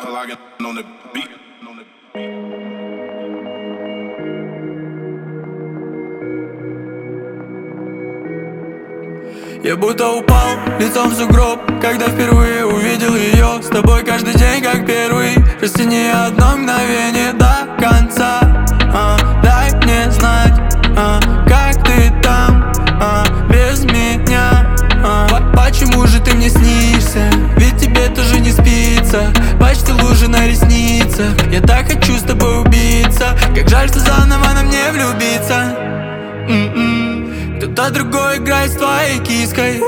locking on the beat. Я будто упал лицом в сугроб, когда впервые увидел ее. С тобой каждый день как первый. Растяни одно мгновение до конца. Дай мне знать, как ты там, без меня. Почему же ты мне снишься? Ведь тебе тоже не спится. Почти лужи на ресницах. Я так хочу с тобой убиться. Как жаль, что заново на мне влюбиться. Кто-то другой играет с твоей киской.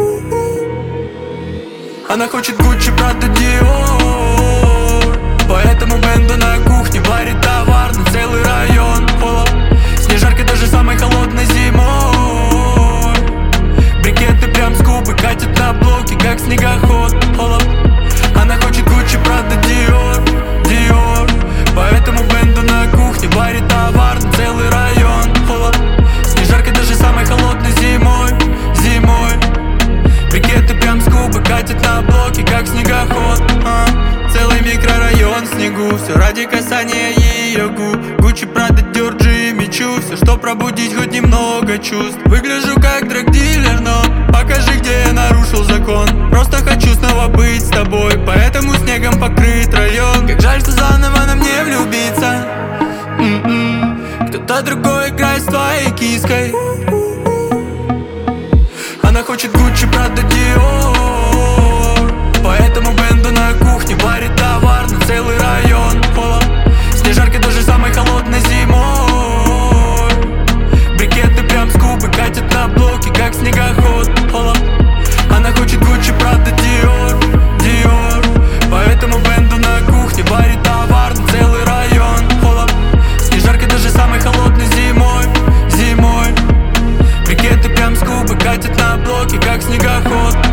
Она хочет Гуччи, Прада, Диор. Поэтому Бенда на кухне варит товар на целый район. Полов, снежарка даже самой холодной зимой. Брикеты прям с губы катят на блоке, как снегоход. Полов, она хочет Гуччи, Прада, Диор, Диор. Поэтому Бенда на кухне варит товар на целый район. Полов, снежарка даже самой холодной зимой, зимой. Брикеты прям с губы катят на блоке, как снегоход. Целый микрорайон в снегу, все ради касания ее губ. Гуччи, Прада, Диор, Джимми Чу. Все, что пробудить хоть немного чувств. Выгляжу как драгдилер, но покажи, где я нарушил закон. Просто хочу снова быть с тобой, поэтому снегом покрыт район. Как жаль, что заново на мне влюбиться. Кто-то другой играет с твоей киской. Она хочет Гуччи, Прада, Диор. Поэтому Бенда на кухне варит товар на целый район. Полов, снежарка даже самой холодной зимой. Брикеты прям с губы катят на блоке, как снегоход. Полов, она хочет Гуччи, Прада, Диор, Диор. Поэтому Бенда на кухне варит товар на целый район. Полов, снежарка даже самой холодной зимой, зимой. Брикеты прям с губы катят на блоке, как снегоход.